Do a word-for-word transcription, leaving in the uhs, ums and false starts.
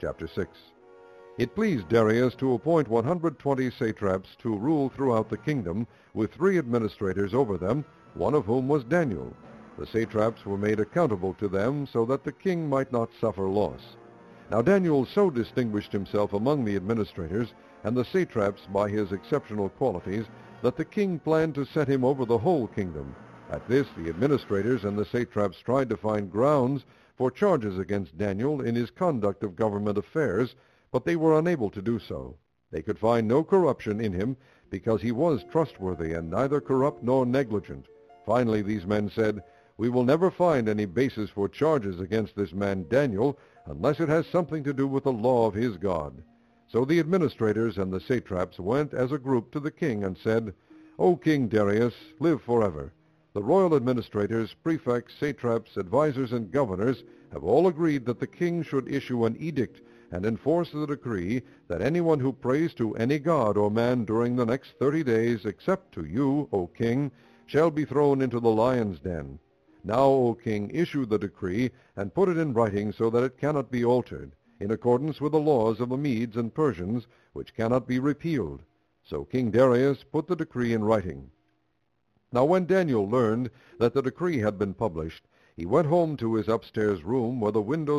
Chapter six. It pleased Darius to appoint one hundred twenty satraps to rule throughout the kingdom, with three administrators over them, one of whom was Daniel. The satraps were made accountable to them, so that the king might not suffer loss. Now Daniel so distinguished himself among the administrators and the satraps by his exceptional qualities that the king planned to set him over the whole kingdom. At this, the administrators and the satraps tried to find grounds for charges against Daniel in his conduct of government affairs, but they were unable to do so. They could find no corruption in him, because he was trustworthy and neither corrupt nor negligent. Finally, these men said, "We will never find any basis for charges against this man Daniel, unless it has something to do with the law of his God." So the administrators and the satraps went as a group to the king and said, "O King Darius, live forever. The royal administrators, prefects, satraps, advisers, and governors have all agreed that the king should issue an edict and enforce the decree that anyone who prays to any god or man during the next thirty days, except to you, O king, shall be thrown into the lion's den. Now, O king, issue the decree and put it in writing so that it cannot be altered, in accordance with the laws of the Medes and Persians, which cannot be repealed." So King Darius put the decree in writing. Now when Daniel learned that the decree had been published, he went home to his upstairs room, where the windows